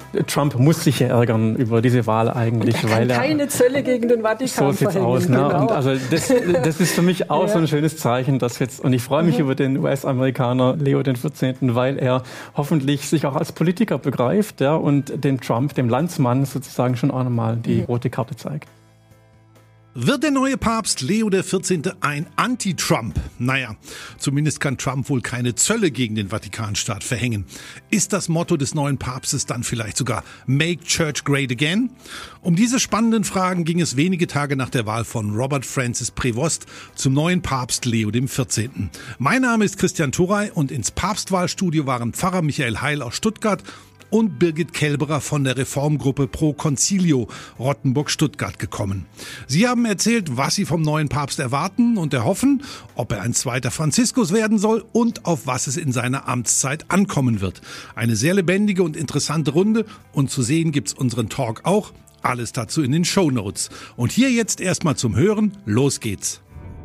Trump muss sich ja ärgern über diese Wahl eigentlich, und weil er keine Zölle gegen den Vatikan so sieht's aus, ne? Genau. Und also das ist für mich auch so ein schönes Zeichen, dass jetzt, und ich freue mich über den US-Amerikaner Leo XIV., weil er hoffentlich sich auch als Politiker begreift, ja, und dem Trump, dem Landsmann sozusagen schon auch nochmal die rote Karte zeigt. Wird der neue Papst Leo XIV. Ein Anti-Trump? Naja, zumindest kann Trump wohl keine Zölle gegen den Vatikanstaat verhängen. Ist das Motto des neuen Papstes dann vielleicht sogar Make Church Great Again? Um diese spannenden Fragen ging es wenige Tage nach der Wahl von Robert Francis Prevost zum neuen Papst Leo XIV. Mein Name ist Christian Thuray und ins Papstwahlstudio waren Pfarrer Michael Heil aus Stuttgart und Birgit Kelberer von der Reformgruppe Pro Concilio Rottenburg-Stuttgart gekommen. Sie haben erzählt, was sie vom neuen Papst erwarten und erhoffen, ob er ein zweiter Franziskus werden soll und auf was es in seiner Amtszeit ankommen wird. Eine sehr lebendige und interessante Runde und zu sehen gibt's unseren Talk auch. Alles dazu in den Shownotes. Und hier jetzt erstmal zum Hören. Los geht's.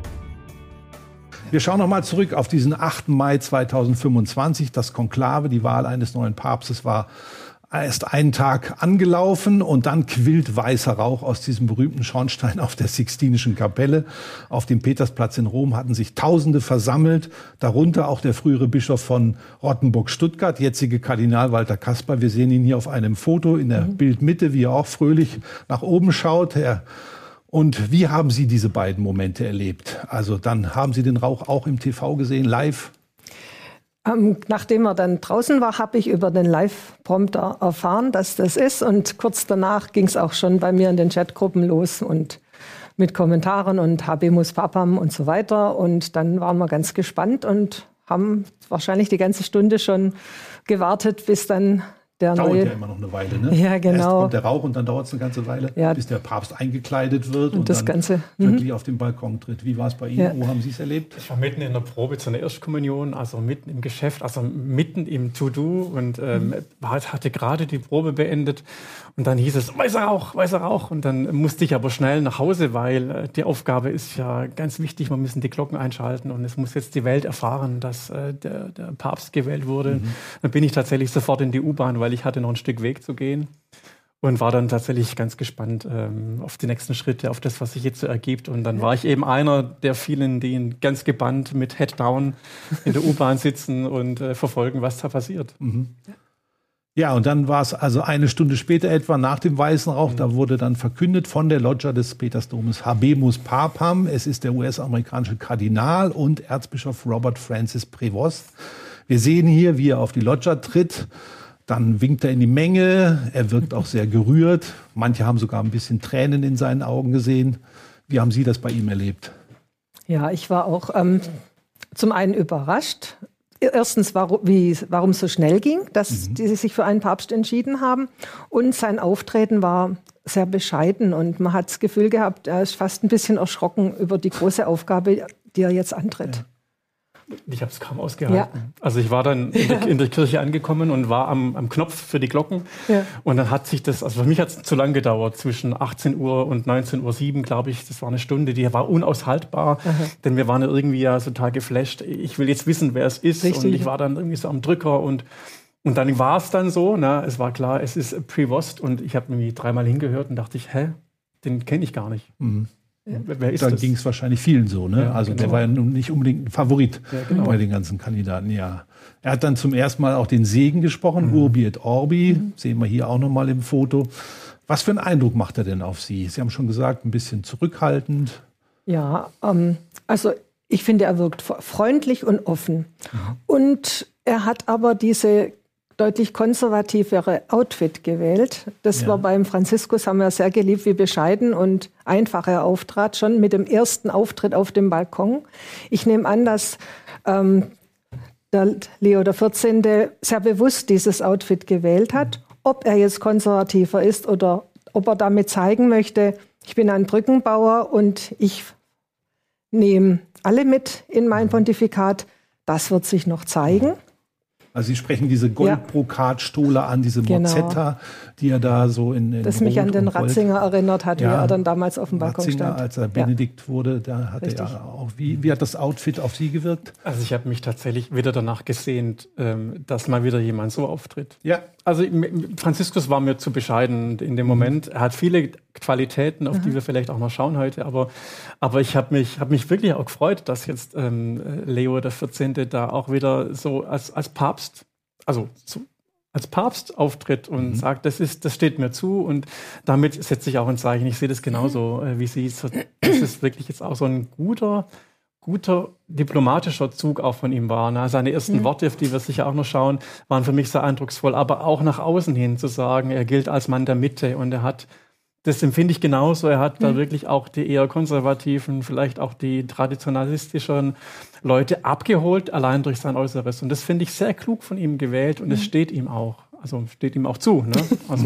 Wir schauen nochmal zurück auf diesen 8. Mai 2025. Das Konklave, die Wahl eines neuen Papstes, war erst einen Tag angelaufen und dann quillt weißer Rauch aus diesem berühmten Schornstein auf der Sixtinischen Kapelle. Auf dem Petersplatz in Rom hatten sich Tausende versammelt, darunter auch der frühere Bischof von Rottenburg-Stuttgart, jetzige Kardinal Walter Kasper. Wir sehen ihn hier auf einem Foto in der Bildmitte, wie er auch fröhlich nach oben schaut. Und wie haben Sie diese beiden Momente erlebt? Also dann haben Sie den Rauch auch im TV gesehen, live? Nachdem er dann draußen war, habe ich über den Live-Prompter erfahren, dass das ist. Und kurz danach ging es auch schon bei mir in den Chatgruppen los und mit Kommentaren und Habemus Papam und so weiter. Und dann waren wir ganz gespannt und haben wahrscheinlich die ganze Stunde schon gewartet, bis dann der dauert neue... ja immer noch eine Weile, ne? Ja, genau. Erst kommt der Rauch und dann dauert es eine ganze Weile, bis der Papst eingekleidet wird und das dann Ganze wirklich auf den Balkon tritt. Wie war es bei Ihnen? Wo haben Sie es erlebt? Ich war mitten in der Probe zu einer Erstkommunion, also mitten im Geschäft, also mitten im To-Do und hatte gerade die Probe beendet und dann hieß es, weißer Rauch. Und dann musste ich aber schnell nach Hause, weil die Aufgabe ist ja ganz wichtig, wir müssen die Glocken einschalten und es muss jetzt die Welt erfahren, dass der Papst gewählt wurde. Dann bin ich tatsächlich sofort in die U-Bahn, weil ich hatte noch ein Stück Weg zu gehen und war dann tatsächlich ganz gespannt auf die nächsten Schritte, auf das, was sich jetzt so ergibt. Und dann war ich eben einer der vielen, die ganz gebannt mit Head down in der U-Bahn sitzen und verfolgen, was da passiert. Ja, und dann war es also eine Stunde später etwa nach dem weißen Rauch, da wurde dann verkündet von der Loggia des Petersdomes Habemus Papam. Es ist der US-amerikanische Kardinal und Erzbischof Robert Francis Prevost. Wir sehen hier, wie er auf die Loggia tritt. Dann winkt er in die Menge. Er wirkt auch sehr gerührt. Manche haben sogar ein bisschen Tränen in seinen Augen gesehen. Wie haben Sie das bei ihm erlebt? Ja, ich war auch zum einen überrascht. Erstens, warum es so schnell ging, dass die sich für einen Papst entschieden haben. Und sein Auftreten war sehr bescheiden. Und man hat das Gefühl gehabt, er ist fast ein bisschen erschrocken über die große Aufgabe, die er jetzt antritt. Ja. Ich habe es kaum ausgehalten. Ja. Also ich war dann in der Kirche angekommen und war am Knopf für die Glocken. Ja. Und dann hat sich das, also für mich hat es zu lang gedauert, zwischen 18 Uhr und 19:07 Uhr, glaube ich. Das war eine Stunde, die war unaushaltbar. Denn wir waren ja irgendwie ja total geflasht. Ich will jetzt wissen, wer es ist. Richtig. Und ich war dann irgendwie so am Drücker und dann war es dann so. Na, es war klar, es ist Prevost. Und ich habe irgendwie 3-mal hingehört und dachte ich, den kenne ich gar nicht. Ja. Wer ist dann ging es wahrscheinlich vielen so, ne? Ja, also genau. Der war ja nun nicht unbedingt ein Favorit bei den ganzen Kandidaten, ja. Er hat dann zum ersten Mal auch den Segen gesprochen, Urbi et Orbi, sehen wir hier auch nochmal im Foto. Was für einen Eindruck macht er denn auf Sie? Sie haben schon gesagt, ein bisschen zurückhaltend. Ja, also ich finde, er wirkt freundlich und offen. Und er hat aber diese deutlich konservativere Outfit gewählt. Das war beim Franziskus, haben wir sehr geliebt, wie bescheiden und einfach er auftrat, schon mit dem ersten Auftritt auf dem Balkon. Ich nehme an, dass der Leo XIV. Sehr bewusst dieses Outfit gewählt hat. Ob er jetzt konservativer ist oder ob er damit zeigen möchte, ich bin ein Brückenbauer und ich nehme alle mit in mein Pontifikat, das wird sich noch zeigen. Also Sie sprechen diese Goldbrokatstole an, diese Mozzetta, die er da so in das mich an den Ratzinger erinnert hat, wie er dann damals auf dem Balkon stand. Als er Benedikt wurde, da hatte er auch. Wie hat das Outfit auf Sie gewirkt? Also ich habe mich tatsächlich wieder danach gesehnt, dass mal wieder jemand so auftritt. Ja. Also Franziskus war mir zu bescheiden in dem Moment. Er hat viele Qualitäten, auf die wir vielleicht auch noch schauen heute. Aber ich habe mich wirklich auch gefreut, dass jetzt Leo XIV. Da auch wieder so als Papst, als Papst auftritt und sagt, das steht mir zu. Und damit setze ich auch ein Zeichen. Ich sehe das genauso wie Sie. Das ist wirklich jetzt auch so ein guter diplomatischer Zug auch von ihm war. Ne? Seine ersten Worte, auf die wir sicher auch noch schauen, waren für mich sehr eindrucksvoll, aber auch nach außen hin zu sagen, er gilt als Mann der Mitte und er hat, das empfinde ich genauso, er hat da wirklich auch die eher konservativen, vielleicht auch die traditionalistischen Leute abgeholt, allein durch sein Äußeres. Und das finde ich sehr klug von ihm gewählt und es steht ihm auch zu. Ne? Also,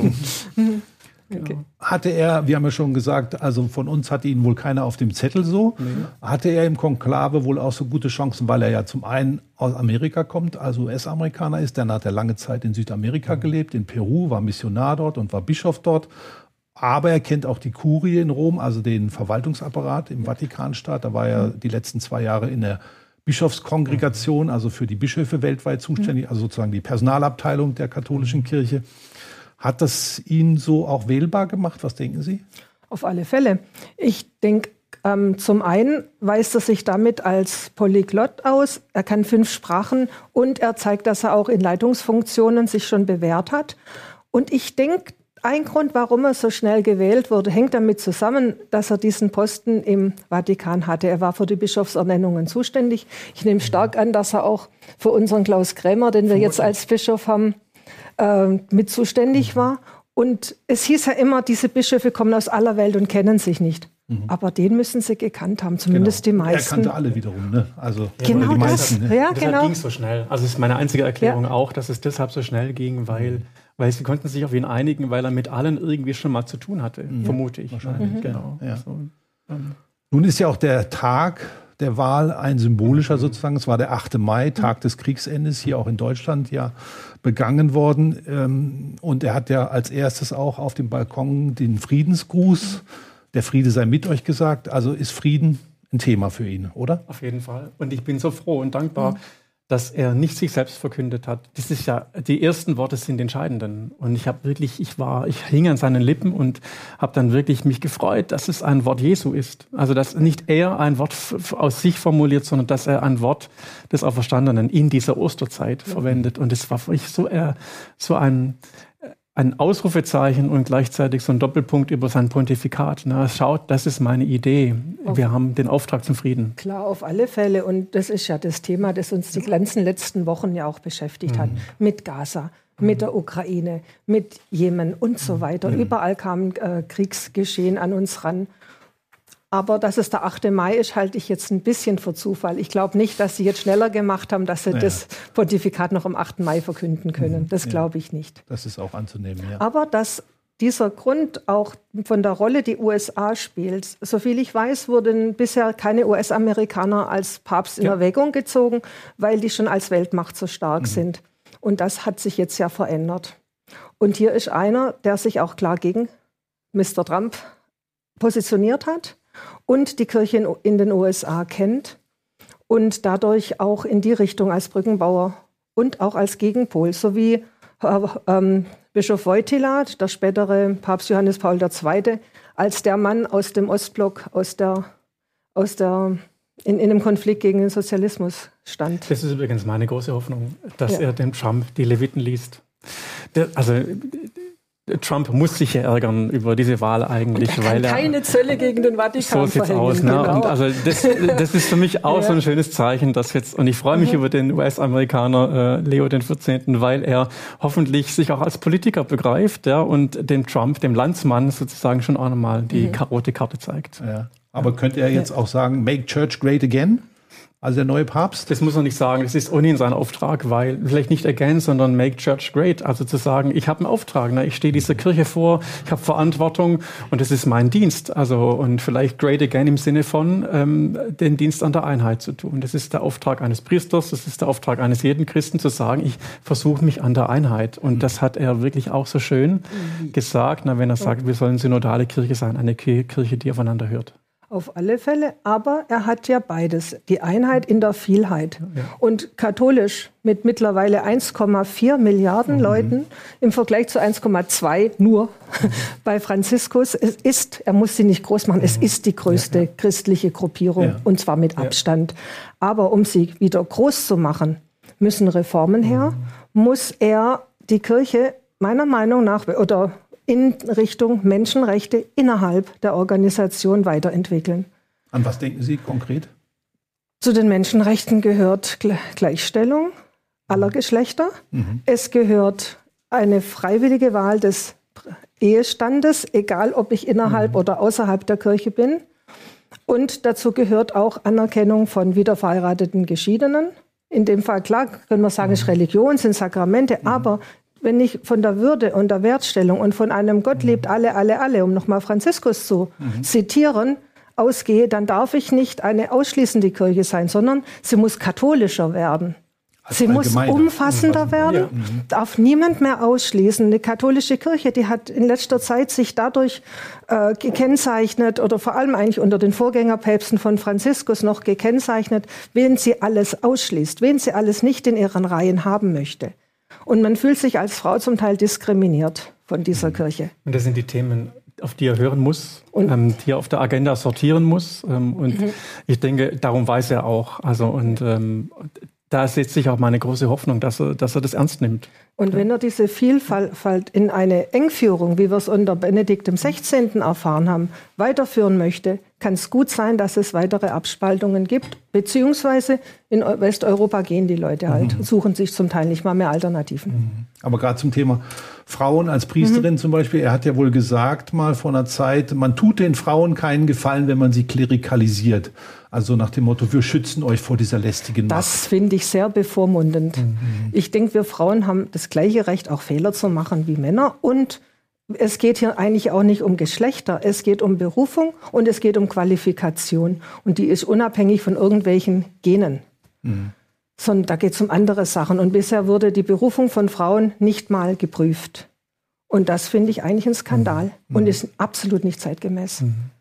genau. Hatte er, wir haben ja schon gesagt, also von uns hatte ihn wohl keiner auf dem Zettel so. Nee. Hatte er im Konklave wohl auch so gute Chancen, weil er ja zum einen aus Amerika kommt, also US-Amerikaner ist. Dann hat er lange Zeit in Südamerika gelebt, in Peru, war Missionar dort und war Bischof dort. Aber er kennt auch die Kurie in Rom, also den Verwaltungsapparat im Vatikanstaat. Da war er die letzten 2 Jahre in der Bischofskongregation, also für die Bischöfe weltweit zuständig, also sozusagen die Personalabteilung der katholischen Kirche. Hat das ihn so auch wählbar gemacht? Was denken Sie? Auf alle Fälle. Ich denke, zum einen weist er sich damit als Polyglott aus. Er kann 5 Sprachen und er zeigt, dass er auch in Leitungsfunktionen sich schon bewährt hat. Und ich denke, ein Grund, warum er so schnell gewählt wurde, hängt damit zusammen, dass er diesen Posten im Vatikan hatte. Er war für die Bischofsernennungen zuständig. Ich nehme stark an, dass er auch für unseren Klaus Krämer, den wir jetzt als Bischof haben, mit zuständig war. Und es hieß ja immer, diese Bischöfe kommen aus aller Welt und kennen sich nicht. Aber den müssen sie gekannt haben, zumindest die meisten. Er kannte alle wiederum, ne? Also genau die meisten, das. Ne? Ja, deshalb genau. ging es so schnell. Also das ist meine einzige Erklärung auch, dass es deshalb so schnell ging, weil sie konnten sich auf ihn einigen, weil er mit allen irgendwie schon mal zu tun hatte, vermute ich. Wahrscheinlich. Genau. Ja. So, Nun ist ja auch der Tag der Wahl ein symbolischer sozusagen. Es war der 8. Mai, Tag des Kriegsendes, hier auch in Deutschland ja begangen worden. Und er hat ja als erstes auch auf dem Balkon den Friedensgruß, der Friede sei mit euch gesagt. Also ist Frieden ein Thema für ihn, oder? Auf jeden Fall. Und ich bin so froh und dankbar, dass er nicht sich selbst verkündet hat. Das ist ja, die ersten Worte sind entscheidenden. Und ich hing an seinen Lippen und habe dann wirklich mich gefreut, dass es ein Wort Jesu ist. Also, dass nicht er ein Wort aus sich formuliert, sondern dass er ein Wort des Auferstandenen in dieser Osterzeit verwendet. Und es war für mich so ein Ausrufezeichen und gleichzeitig so ein Doppelpunkt über sein Pontifikat. Na, schaut, das ist meine Idee. Wir haben den Auftrag zum Frieden. Klar, auf alle Fälle. Und das ist ja das Thema, das uns die ganzen letzten Wochen ja auch beschäftigt hat. Mit Gaza, mit der Ukraine, mit Jemen und so weiter. Überall kam Kriegsgeschehen an uns ran. Aber dass es der 8. Mai ist, halte ich jetzt ein bisschen für Zufall. Ich glaube nicht, dass sie jetzt schneller gemacht haben, dass sie das Pontifikat noch am 8. Mai verkünden können. Das glaube ich nicht. Das ist auch anzunehmen, ja. Aber dass dieser Grund auch von der Rolle, die USA spielt, soviel ich weiß, wurden bisher keine US-Amerikaner als Papst in Erwägung gezogen, weil die schon als Weltmacht so stark sind. Und das hat sich jetzt ja verändert. Und hier ist einer, der sich auch klar gegen Mr. Trump positioniert hat und die Kirche in den USA kennt und dadurch auch in die Richtung als Brückenbauer und auch als Gegenpol, so wie Bischof Wojtyla, der spätere Papst Johannes Paul II., als der Mann aus dem Ostblock, in einem Konflikt gegen den Sozialismus stand. Das ist übrigens meine große Hoffnung, dass er dem Trump die Leviten liest. Trump muss sich ja ärgern über diese Wahl eigentlich, weil er keine Zölle gegen den Vatikan so sieht's aus, ne? Genau. Und also das ist für mich auch so ein schönes Zeichen, dass jetzt, und ich freue mich über den US-Amerikaner Leo XIV., weil er hoffentlich sich auch als Politiker begreift, ja, und dem Trump, dem Landsmann sozusagen schon auch nochmal die rote Karte zeigt. Ja. Aber könnte er jetzt auch sagen, make church great again? Also der neue Papst? Das muss er nicht sagen. Das ist ohnehin sein Auftrag, weil vielleicht nicht again, sondern make church great. Also zu sagen, ich habe einen Auftrag, ne? Ich stehe dieser Kirche vor, ich habe Verantwortung und das ist mein Dienst. Also und vielleicht great again im Sinne von den Dienst an der Einheit zu tun. Das ist der Auftrag eines Priesters, das ist der Auftrag eines jeden Christen, zu sagen, ich versuche mich an der Einheit. Und das hat er wirklich auch so schön gesagt, wenn er sagt, wir sollen synodale Kirche sein, eine Kirche, die aufeinander hört. Auf alle Fälle, aber er hat ja beides, die Einheit in der Vielheit. Ja. Und katholisch mit mittlerweile 1,4 Milliarden Leuten im Vergleich zu 1,2 nur bei Franziskus. Er muss sie nicht groß machen, es ist die größte christliche Gruppierung und zwar mit Abstand. Aber um sie wieder groß zu machen, müssen Reformen her, muss er die Kirche meiner Meinung nach oder in Richtung Menschenrechte innerhalb der Organisation weiterentwickeln. An was denken Sie konkret? Zu den Menschenrechten gehört Gleichstellung aller Geschlechter. Es gehört eine freiwillige Wahl des Ehestandes, egal ob ich innerhalb oder außerhalb der Kirche bin. Und dazu gehört auch Anerkennung von wiederverheirateten Geschiedenen. In dem Fall, klar, können wir sagen, es ist Religion, sind Sakramente, aber wenn ich von der Würde und der Wertstellung und von einem Gott liebt alle, um nochmal Franziskus zu zitieren, ausgehe, dann darf ich nicht eine ausschließende Kirche sein, sondern sie muss katholischer werden. Sie muss umfassender werden, darf niemand mehr ausschließen. Eine katholische Kirche, die hat in letzter Zeit sich dadurch gekennzeichnet oder vor allem eigentlich unter den Vorgängerpäpsten von Franziskus noch gekennzeichnet, wen sie alles ausschließt, wen sie alles nicht in ihren Reihen haben möchte. Und man fühlt sich als Frau zum Teil diskriminiert von dieser Kirche. Und das sind die Themen, auf die er hören muss, die er auf der Agenda sortieren muss. Ich denke, darum weiß er auch. Da setzt sich auch meine große Hoffnung, dass er das ernst nimmt. Und wenn er diese Vielfalt in eine Engführung, wie wir es unter Benedikt XVI. Erfahren haben, weiterführen möchte, kann es gut sein, dass es weitere Abspaltungen gibt. Beziehungsweise in Westeuropa gehen die Leute halt, suchen sich zum Teil nicht mal mehr Alternativen. Aber gerade zum Thema Frauen als Priesterin zum Beispiel, er hat ja wohl gesagt mal vor einer Zeit, man tut den Frauen keinen Gefallen, wenn man sie klerikalisiert. Also nach dem Motto, wir schützen euch vor dieser lästigen Macht. Das finde ich sehr bevormundend. Ich denke, wir Frauen haben das gleiche Recht, auch Fehler zu machen wie Männer. Und es geht hier eigentlich auch nicht um Geschlechter. Es geht um Berufung und es geht um Qualifikation. Und die ist unabhängig von irgendwelchen Genen. Sondern da geht es um andere Sachen. Und bisher wurde die Berufung von Frauen nicht mal geprüft. Und das finde ich eigentlich ein Skandal und ist absolut nicht zeitgemäß.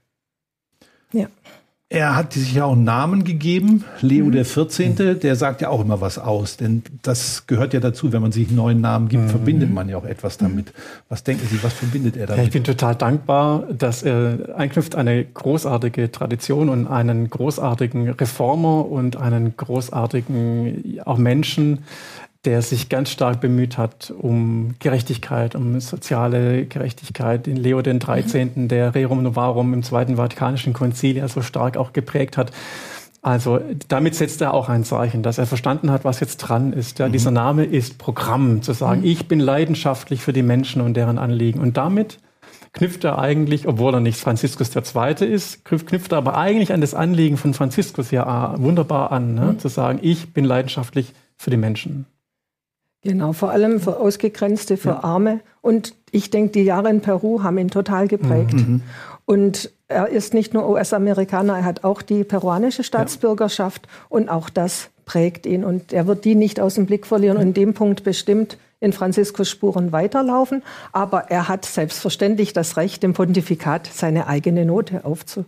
Ja. Er hat sich ja auch einen Namen gegeben, Leo der 14., der sagt ja auch immer was aus, denn das gehört ja dazu, wenn man sich einen neuen Namen gibt, verbindet man ja auch etwas damit. Was denken Sie, was verbindet er damit? Ja, ich bin total dankbar, dass er einknüpft eine großartige Tradition und einen großartigen Reformer und einen großartigen auch Menschen, der sich ganz stark bemüht hat um Gerechtigkeit, um soziale Gerechtigkeit. Den Leo den 13., der Rerum Novarum im Zweiten Vatikanischen Konzil ja so stark auch geprägt hat. Also damit setzt er auch ein Zeichen, dass er verstanden hat, was jetzt dran ist. Ja, dieser Name ist Programm, zu sagen, ich bin leidenschaftlich für die Menschen und deren Anliegen. Und damit knüpft er eigentlich, obwohl er nicht Franziskus II. Ist, knüpft er aber eigentlich an das Anliegen von Franziskus ja wunderbar an, ne? Zu sagen, ich bin leidenschaftlich für die Menschen. Genau, vor allem für Ausgegrenzte, für Arme. Und ich denke, die Jahre in Peru haben ihn total geprägt. Und er ist nicht nur US-Amerikaner, er hat auch die peruanische Staatsbürgerschaft. Und auch das prägt ihn. Und er wird die nicht aus dem Blick verlieren und in dem Punkt bestimmt in Franziskus Spuren weiterlaufen. Aber er hat selbstverständlich das Recht, dem Pontifikat seine eigene Note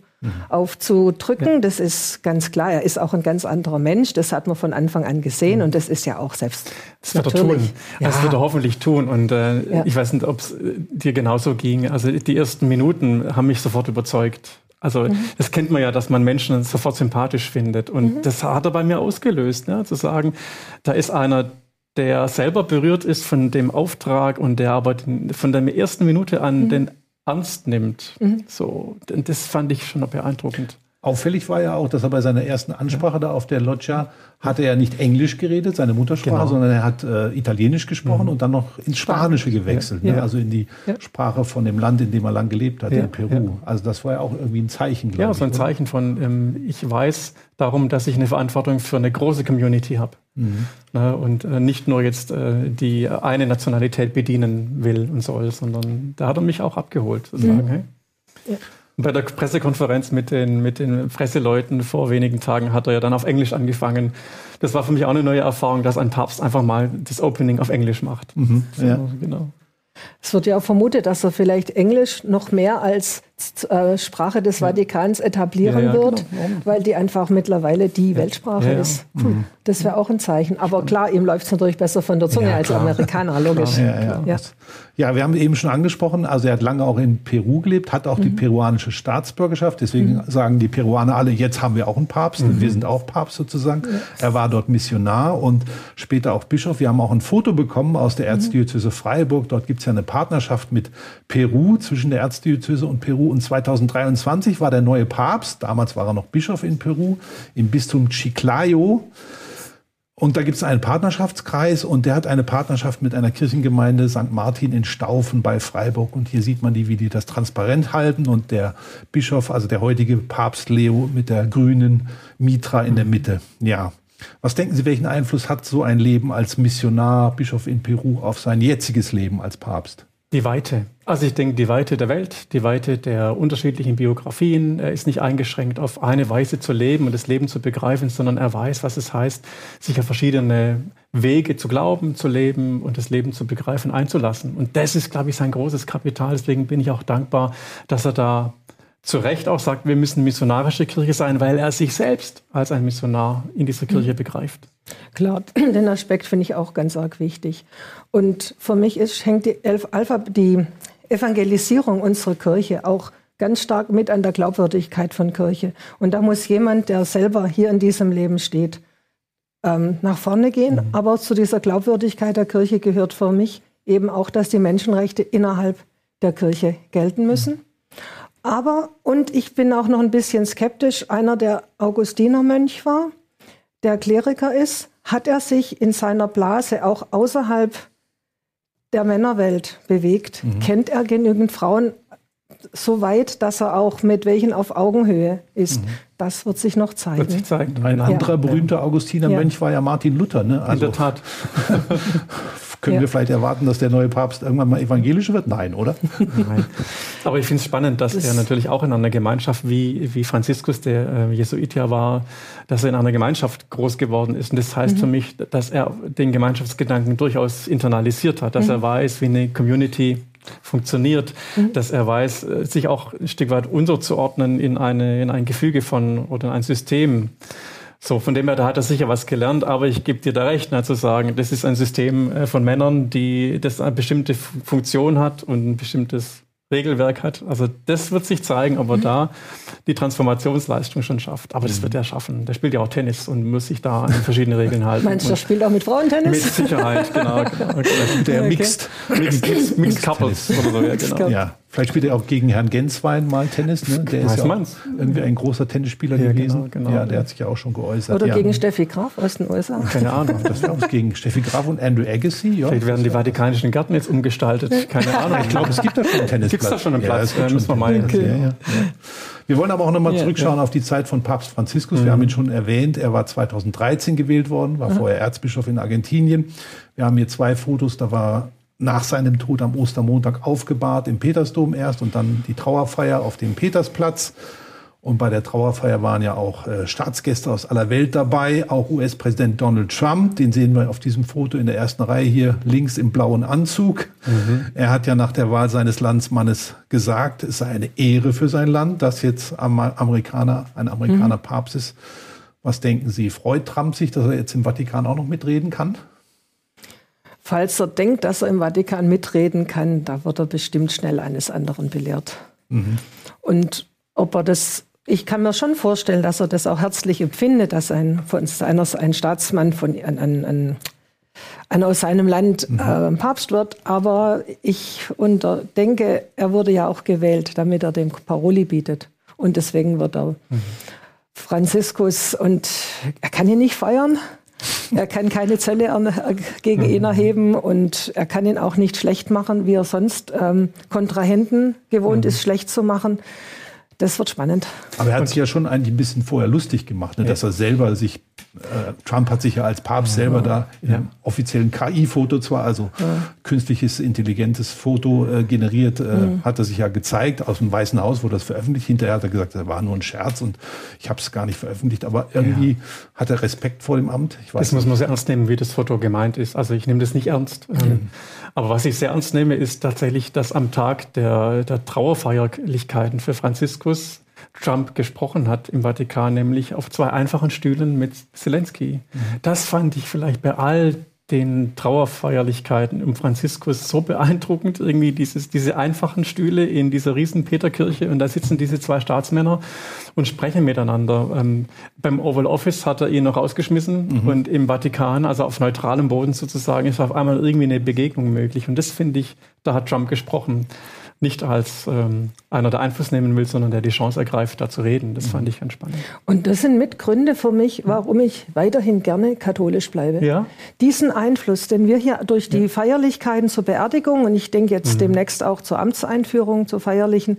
aufzudrücken. Das ist ganz klar. Er ist auch ein ganz anderer Mensch. Das hat man von Anfang an gesehen. Und das ist ja auch selbst das wird er tun. Das wird er hoffentlich tun. Und ich weiß nicht, ob es dir genauso ging. Also die ersten Minuten haben mich sofort überzeugt. Also das kennt man ja, dass man Menschen sofort sympathisch findet. Und das hat er bei mir ausgelöst, ne? Zu sagen, da ist einer, der selber berührt ist von dem Auftrag und der aber von der ersten Minute an den ernst nimmt. So, das fand ich schon beeindruckend. Auffällig war ja auch, dass er bei seiner ersten Ansprache da auf der Loggia hat er ja nicht Englisch geredet, seine Muttersprache, sondern er hat Italienisch gesprochen und dann noch ins Spanische gewechselt, ne? Also in die Sprache von dem Land, in dem er lang gelebt hat, in Peru. Also das war ja auch irgendwie ein Zeichen, glaube ich. Ja, so ein Zeichen von, ich weiß darum, dass ich eine Verantwortung für eine große Community habe. Und nicht nur jetzt die eine Nationalität bedienen will und soll, sondern da hat er mich auch abgeholt, zu sagen, hey. Bei der Pressekonferenz mit den Presseleuten vor wenigen Tagen hat er ja dann auf Englisch angefangen. Das war für mich auch eine neue Erfahrung, dass ein Papst einfach mal das Opening auf Englisch macht. Genau. Es wird ja auch vermutet, dass er vielleicht Englisch noch mehr als Sprache des Vatikans etablieren wird, genau, weil die einfach mittlerweile die Weltsprache ist. Das wäre auch ein Zeichen. Aber klar, ihm läuft es natürlich besser von der Zunge als Amerikaner, logisch. Ja, wir haben eben schon angesprochen, also er hat lange auch in Peru gelebt, hat auch die peruanische Staatsbürgerschaft. Deswegen sagen die Peruaner alle, jetzt haben wir auch einen Papst, wir sind auch Papst sozusagen. Er war dort Missionar und später auch Bischof. Wir haben auch ein Foto bekommen aus der Erzdiözese Freiburg. Dort gibt es ja eine Partnerschaft mit Peru, zwischen der Erzdiözese und Peru. Und 2023 war der neue Papst, damals war er noch Bischof in Peru, im Bistum Chiclayo. Und da gibt es einen Partnerschaftskreis und der hat eine Partnerschaft mit einer Kirchengemeinde St. Martin in Staufen bei Freiburg. Und hier sieht man wie die das transparent halten. Und der Bischof, also der heutige Papst Leo mit der grünen Mitra in der Mitte. Ja. Was denken Sie, welchen Einfluss hat so ein Leben als Missionar, Bischof in Peru auf sein jetziges Leben als Papst? Die Weite. Also ich denke, die Weite der Welt, die Weite der unterschiedlichen Biografien. Er ist nicht eingeschränkt auf eine Weise zu leben und das Leben zu begreifen, sondern er weiß, was es heißt, sich auf verschiedene Wege zu glauben, zu leben und das Leben zu begreifen, einzulassen. Und das ist, glaube ich, sein großes Kapital. Deswegen bin ich auch dankbar, dass er da zu Recht auch sagt, wir müssen missionarische Kirche sein, weil er sich selbst als ein Missionar in dieser Kirche begreift. Klar, den Aspekt finde ich auch ganz arg wichtig. Und für mich hängt die Evangelisierung unserer Kirche auch ganz stark mit an der Glaubwürdigkeit von Kirche. Und da muss jemand, der selber hier in diesem Leben steht, nach vorne gehen. Aber zu dieser Glaubwürdigkeit der Kirche gehört für mich eben auch, dass die Menschenrechte innerhalb der Kirche gelten müssen. Und ich bin auch noch ein bisschen skeptisch, einer, der Augustinermönch war, der Kleriker ist, hat er sich in seiner Blase auch außerhalb der Männerwelt bewegt? Kennt er genügend Frauen so weit, dass er auch mit welchen auf Augenhöhe ist? Das wird sich noch zeigen. Ein anderer berühmter Augustinermönch war ja Martin Luther. Ne? Also, in der Tat. Können wir vielleicht erwarten, dass der neue Papst irgendwann mal evangelisch wird? Nein, oder? Nein. Aber ich finde es spannend, dass er natürlich auch in einer Gemeinschaft wie Franziskus, der Jesuit ja war, dass er in einer Gemeinschaft groß geworden ist. Und das heißt für mich, dass er den Gemeinschaftsgedanken durchaus internalisiert hat, dass er weiß, wie eine Community funktioniert, dass er weiß, sich auch ein Stück weit unterzuordnen in ein Gefüge oder in ein System. So, von dem her, da hat er sicher was gelernt, aber ich gebe dir da recht, zu sagen, das ist ein System von Männern, das eine bestimmte Funktion hat und ein bestimmtes Regelwerk hat. Also das wird sich zeigen, ob er da die Transformationsleistung schon schafft. Aber das wird er schaffen. Der spielt ja auch Tennis und muss sich da an verschiedene Regeln halten. Meinst du, der spielt auch mit Frauen Tennis? Mit Sicherheit, genau. Der Mixed Couples oder so, ja, genau. Ja, vielleicht spielt er auch gegen Herrn Genswein mal Tennis. Ne? Der ist ja auch irgendwie ein großer Tennisspieler gewesen. Genau. Ja, der hat sich ja auch schon geäußert. Oder gegen Steffi Graf aus den USA. Keine Ahnung. Das war gegen Steffi Graf und Andrew Agassi. Ja. Vielleicht werden die Vatikanischen Gärten jetzt umgestaltet. Keine Ahnung. Ich glaube, es gibt da schon einen Tennisplatz. Gibt es da schon einen Platz? Ja, müssen wir mal. Ja. Wir wollen aber auch nochmal zurückschauen auf die Zeit von Papst Franziskus. Wir haben ihn schon erwähnt. Er war 2013 gewählt worden, war vorher Erzbischof in Argentinien. Wir haben hier 2 Fotos. Da war nach seinem Tod am Ostermontag aufgebahrt im Petersdom erst und dann die Trauerfeier auf dem Petersplatz. Und bei der Trauerfeier waren ja auch Staatsgäste aus aller Welt dabei, auch US-Präsident Donald Trump. Den sehen wir auf diesem Foto in der ersten Reihe hier links im blauen Anzug. Er hat ja nach der Wahl seines Landsmannes gesagt, es sei eine Ehre für sein Land, dass jetzt ein Amerikaner Papst ist. Was denken Sie, freut Trump sich, dass er jetzt im Vatikan auch noch mitreden kann? Falls er denkt, dass er im Vatikan mitreden kann, da wird er bestimmt schnell eines anderen belehrt. Und ob er das, ich kann mir schon vorstellen, dass er das auch herzlich empfindet, dass ein Staatsmann aus seinem Land Papst wird. Aber ich denke, er wurde ja auch gewählt, damit er dem Paroli bietet. Und deswegen wird er Franziskus, und er kann ihn nicht feuern. Er kann keine Zölle gegen ihn erheben und er kann ihn auch nicht schlecht machen, wie er sonst Kontrahenten gewohnt ist, schlecht zu machen. Das wird spannend. Aber er hat sich ja schon ein bisschen vorher lustig gemacht, ne, dass er selber sich Trump hat sich ja als Papst selber da in einem offiziellen KI-Foto zwar, also künstliches, intelligentes Foto generiert, hat er sich ja gezeigt. Aus dem Weißen Haus wurde das veröffentlicht. Hinterher hat er gesagt, das war nur ein Scherz und ich habe es gar nicht veröffentlicht. Aber irgendwie hat er Respekt vor dem Amt. Ich weiß das muss man sehr ernst nehmen, wie das Foto gemeint ist. Also ich nehme das nicht ernst. Aber was ich sehr ernst nehme, ist tatsächlich, dass am Tag der Trauerfeierlichkeiten für Franziskus Trump gesprochen hat im Vatikan, nämlich auf 2 einfachen Stühlen mit Zelensky. Das fand ich vielleicht bei all den Trauerfeierlichkeiten um Franziskus so beeindruckend, irgendwie diese einfachen Stühle in dieser riesen Peterkirche und da sitzen diese 2 Staatsmänner und sprechen miteinander. Beim Oval Office hat er ihn noch rausgeschmissen und im Vatikan, also auf neutralem Boden sozusagen, ist auf einmal irgendwie eine Begegnung möglich und das finde ich, da hat Trump gesprochen. Nicht als einer, der Einfluss nehmen will, sondern der die Chance ergreift, da zu reden. Das fand ich ganz spannend. Und das sind Mitgründe für mich, warum ich weiterhin gerne katholisch bleibe. Ja. Diesen Einfluss, den wir hier durch die Feierlichkeiten zur Beerdigung und ich denke jetzt demnächst auch zur Amtseinführung, zur feierlichen,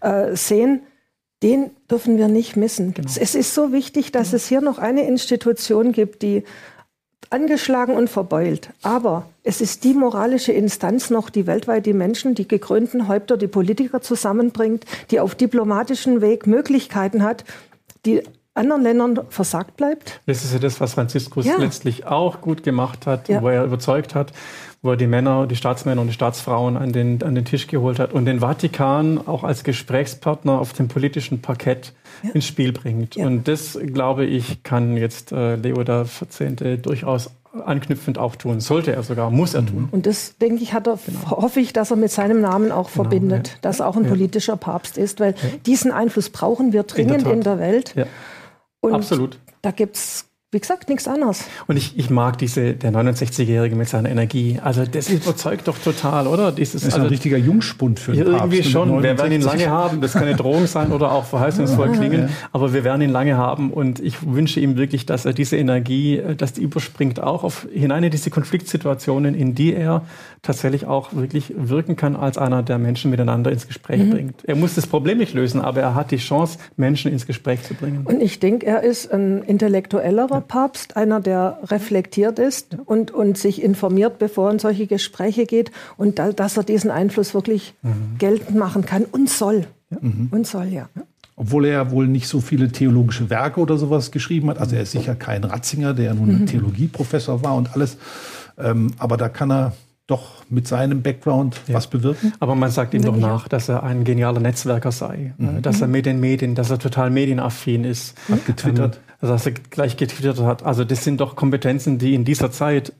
sehen, den dürfen wir nicht missen. Genau. Es ist so wichtig, dass es hier noch eine Institution gibt, die angeschlagen und verbeult. Aber es ist die moralische Instanz noch, die weltweit die Menschen, die gekrönten Häupter, die Politiker zusammenbringt, die auf diplomatischem Weg Möglichkeiten hat, die anderen Ländern versagt bleibt. Das ist ja das, was Franziskus letztlich auch gut gemacht hat, wo er überzeugt hat, wo er die Staatsmänner und die Staatsfrauen an den Tisch geholt hat und den Vatikan auch als Gesprächspartner auf dem politischen Parkett ins Spiel bringt. Ja. Und das, glaube ich, kann jetzt Leo XIV. Durchaus anknüpfend auch tun. Sollte er sogar, muss er tun. Und das, denke ich, hoffe ich, dass er mit seinem Namen auch verbindet, dass er auch ein politischer Papst ist, weil diesen Einfluss brauchen wir dringend in der Welt. Ja. Und absolut. Da gibt's, wie gesagt, nichts anderes. Und ich mag der 69-Jährige mit seiner Energie. Also das überzeugt doch total, oder? Das ist ein richtiger Jungspund für den Papst. Irgendwie schon. Wir werden ihn lange haben. Das kann eine Drohung sein oder auch verheißungsvoll klingen. Ja. Aber wir werden ihn lange haben. Und ich wünsche ihm wirklich, dass er diese Energie, dass die überspringt auch hinein in diese Konfliktsituationen, in die er tatsächlich auch wirklich wirken kann als einer, der Menschen miteinander ins Gespräch bringt. Er muss das Problem nicht lösen, aber er hat die Chance, Menschen ins Gespräch zu bringen. Und ich denke, er ist ein intellektuellerer Papst, einer, der reflektiert ist und sich informiert, bevor er in solche Gespräche geht und dass er diesen Einfluss wirklich geltend machen kann und soll. Und soll, Obwohl er ja wohl nicht so viele theologische Werke oder sowas geschrieben hat. Also er ist sicher kein Ratzinger, der ja nun ein Theologieprofessor war und alles. Aber da kann er doch mit seinem Background was bewirken. Aber man sagt ihm doch nach, dass er ein genialer Netzwerker sei, dass er mit den Medien, dass er total medienaffin ist. Hat getwittert. Dass er gleich getwittert hat. Also das sind doch Kompetenzen, die in dieser Zeit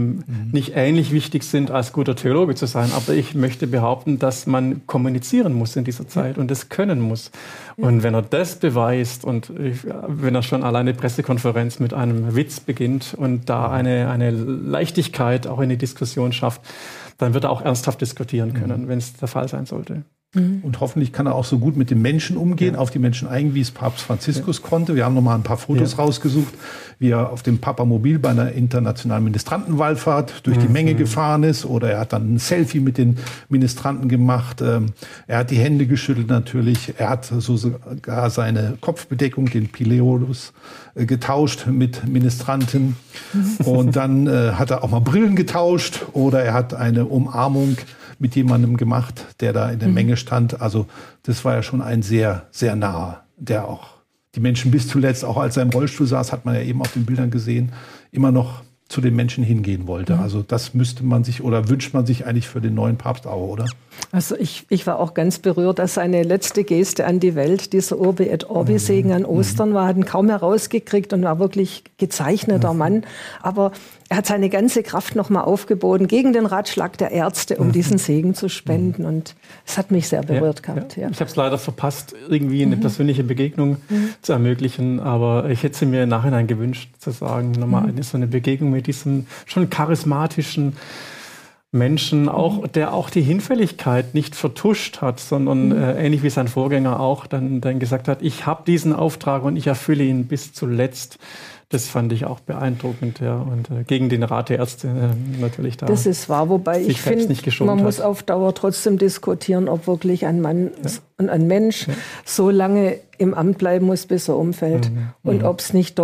nicht ähnlich wichtig sind, als guter Theologe zu sein. Aber ich möchte behaupten, dass man kommunizieren muss in dieser Zeit und das können muss. Und wenn er das beweist und wenn er schon alleine Pressekonferenz mit einem Witz beginnt und da eine Leichtigkeit auch in die Diskussion schafft, dann wird er auch ernsthaft diskutieren können, wenn es der Fall sein sollte. Und hoffentlich kann er auch so gut mit den Menschen umgehen, auf die Menschen eingehen, wie es Papst Franziskus konnte. Wir haben noch mal ein paar Fotos rausgesucht, wie er auf dem Papamobil bei einer internationalen Ministrantenwallfahrt durch die Menge gefahren ist. Oder er hat dann ein Selfie mit den Ministranten gemacht. Er hat die Hände geschüttelt natürlich. Er hat sogar seine Kopfbedeckung, den Pileolus, getauscht mit Ministranten. Und dann hat er auch mal Brillen getauscht oder er hat eine Umarmung mit jemandem gemacht, der da in der Menge stand. Also das war ja schon ein sehr, sehr naher, der auch die Menschen bis zuletzt, auch als er im Rollstuhl saß, hat man ja eben auf den Bildern gesehen, immer noch zu den Menschen hingehen wollte. Also das müsste man sich oder wünscht man sich eigentlich für den neuen Papst auch, oder? Also ich war auch ganz berührt, dass seine letzte Geste an die Welt, dieser Urbi et Orbi Segen an Ostern war, hat ihn kaum herausgekriegt und war wirklich gezeichneter Mann. Aber er hat seine ganze Kraft nochmal aufgeboten gegen den Ratschlag der Ärzte, um diesen Segen zu spenden. Und es hat mich sehr berührt gehabt. Ja. Ich habe es leider verpasst, irgendwie eine persönliche Begegnung zu ermöglichen. Aber ich hätte sie mir im Nachhinein gewünscht, zu sagen, nochmal so eine Begegnung mit diesem schon charismatischen Menschen, der auch die Hinfälligkeit nicht vertuscht hat, sondern ähnlich wie sein Vorgänger auch dann gesagt hat, ich habe diesen Auftrag und ich erfülle ihn bis zuletzt. Das fand ich auch beeindruckend, und gegen den Rat der Ärzte natürlich da. Das ist wahr, wobei ich finde, man muss auf Dauer trotzdem diskutieren, ob wirklich ein Mann und ein Mensch so lange im Amt bleiben muss, bis er umfällt. Und ob es nicht doch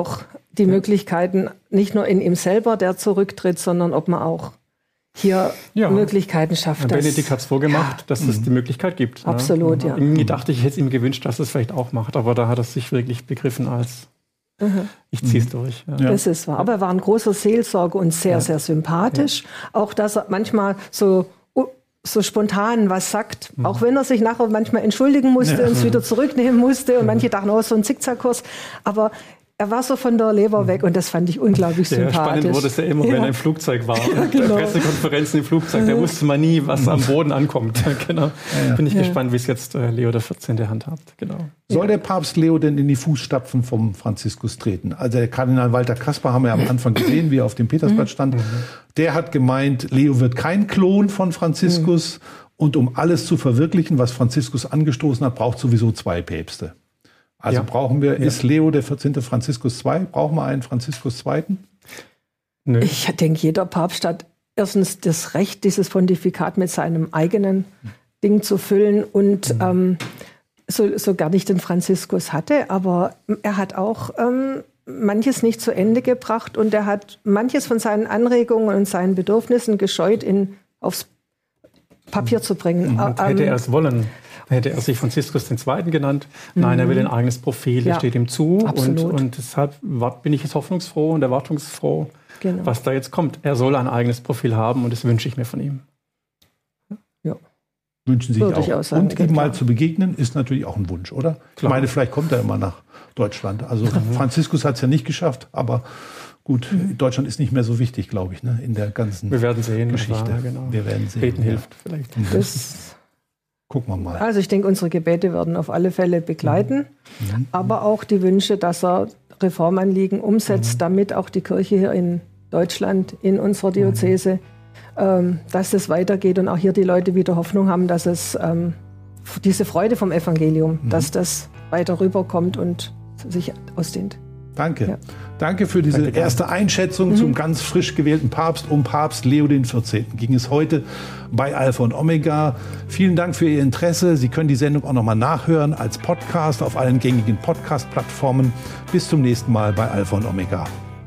die Möglichkeiten, nicht nur in ihm selber, der zurücktritt, sondern ob man auch hier Möglichkeiten schafft. Benedikt hat es vorgemacht, dass es die Möglichkeit gibt. Absolut, ja. Irgendwie dachte ich, hätte es ihm gewünscht, dass es vielleicht auch macht, aber da hat er sich wirklich begriffen als ich ziehe es durch. Ja. Das ist wahr. Aber er war ein großer Seelsorger und sehr, sehr sympathisch. Ja. Auch, dass er manchmal so spontan was sagt, auch wenn er sich nachher manchmal entschuldigen musste und es wieder zurücknehmen musste und manche dachten, so ein Zickzackkurs. Aber er war so von der Leber weg und das fand ich unglaublich sympathisch. Spannend wurde es ja immer, wenn er im Flugzeug war. Genau. Pressekonferenzen im Flugzeug, da wusste man nie, was am Boden ankommt. Genau. Bin ich gespannt, wie es jetzt Leo XIV. handhabt. Genau. Soll der Papst Leo denn in die Fußstapfen vom Franziskus treten? Also der Kardinal Walter Kasper haben wir am Anfang gesehen, wie er auf dem Petersplatz stand. Der hat gemeint, Leo wird kein Klon von Franziskus und um alles zu verwirklichen, was Franziskus angestoßen hat, braucht sowieso 2 Päpste. Also brauchen wir, ist Leo der 14. Franziskus II? Brauchen wir einen Franziskus II? Nö. Ich denke, jeder Papst hat erstens das Recht, dieses Pontifikat mit seinem eigenen Ding zu füllen und so gar nicht den Franziskus hatte, aber er hat auch manches nicht zu Ende gebracht und er hat manches von seinen Anregungen und seinen Bedürfnissen gescheut, aufs Papier zu bringen. Hätte er es wollen, hätte er sich Franziskus II. Genannt. Nein, er will ein eigenes Profil, das steht ihm zu. Und deshalb bin ich jetzt hoffnungsfroh und erwartungsfroh, was da jetzt kommt. Er soll ein eigenes Profil haben und das wünsche ich mir von ihm. Ja. Wünschen Sie sich auch. Sagen, und ihm mal zu begegnen, ist natürlich auch ein Wunsch, oder? Klar. Ich meine, vielleicht kommt er immer nach Deutschland. Also Franziskus hat es ja nicht geschafft, aber gut, Deutschland ist nicht mehr so wichtig, glaube ich, in der ganzen Wir werden sehen, Geschichte. Wir werden sehen. Beten hilft vielleicht. Gucken wir mal. Also ich denke, unsere Gebete werden auf alle Fälle begleiten, aber auch die Wünsche, dass er Reformanliegen umsetzt, damit auch die Kirche hier in Deutschland, in unserer Diözese, dass es weitergeht und auch hier die Leute wieder Hoffnung haben, dass es diese Freude vom Evangelium, dass das weiter rüberkommt und sich ausdehnt. Danke. Ja. Danke für diese erste Einschätzung zum ganz frisch gewählten Papst. Um Papst Leo XIV. Ging es heute bei Alpha und Omega. Vielen Dank für Ihr Interesse. Sie können die Sendung auch nochmal nachhören als Podcast auf allen gängigen Podcast-Plattformen. Bis zum nächsten Mal bei Alpha und Omega.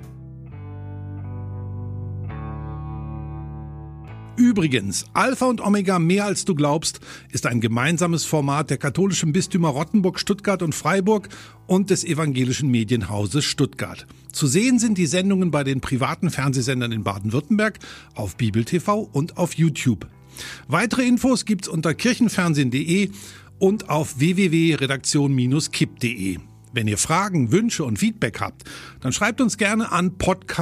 Übrigens, Alpha und Omega mehr als du glaubst ist ein gemeinsames Format der katholischen Bistümer Rottenburg, Stuttgart und Freiburg und des evangelischen Medienhauses Stuttgart. Zu sehen sind die Sendungen bei den privaten Fernsehsendern in Baden-Württemberg, auf Bibel TV und auf YouTube. Weitere Infos gibt's unter kirchenfernsehen.de und auf www.redaktion-kipp.de. Wenn ihr Fragen, Wünsche und Feedback habt, dann schreibt uns gerne an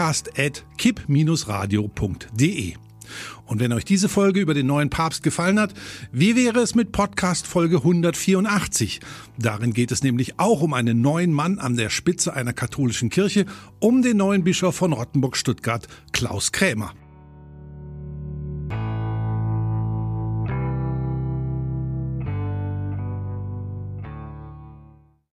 podcast@kipp-radio.de. Und wenn euch diese Folge über den neuen Papst gefallen hat, wie wäre es mit Podcast Folge 184? Darin geht es nämlich auch um einen neuen Mann an der Spitze einer katholischen Kirche, um den neuen Bischof von Rottenburg-Stuttgart, Klaus Krämer.